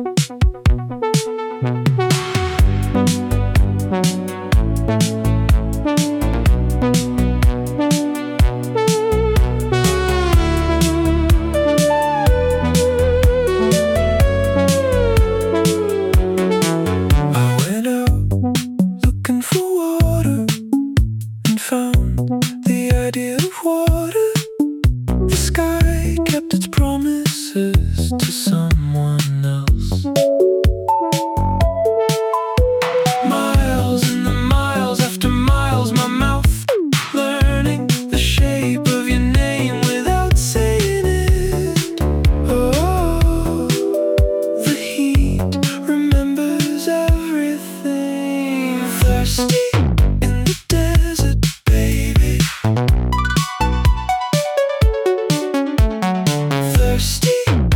To someone else. Miles and the miles after miles, my mouth learning the shape of your name without saying it. Oh, the heat remembers everything. Thirsty in the desert, baby. Thirsty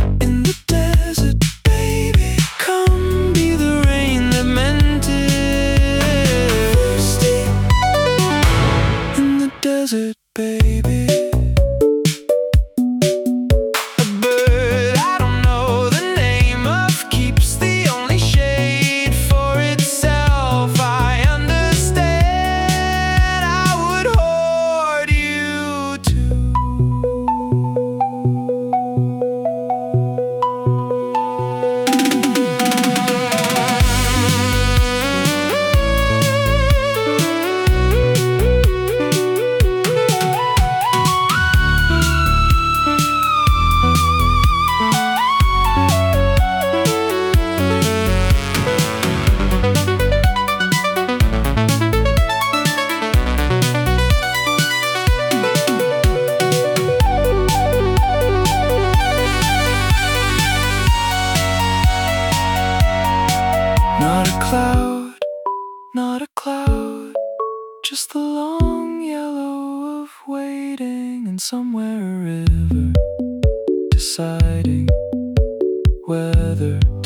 desert, baby. A bird I don't know the name of keeps the only shade for itself. I understand. I would hoard you too. Not a cloud, just the long yellow of waiting, and somewhere a river deciding whether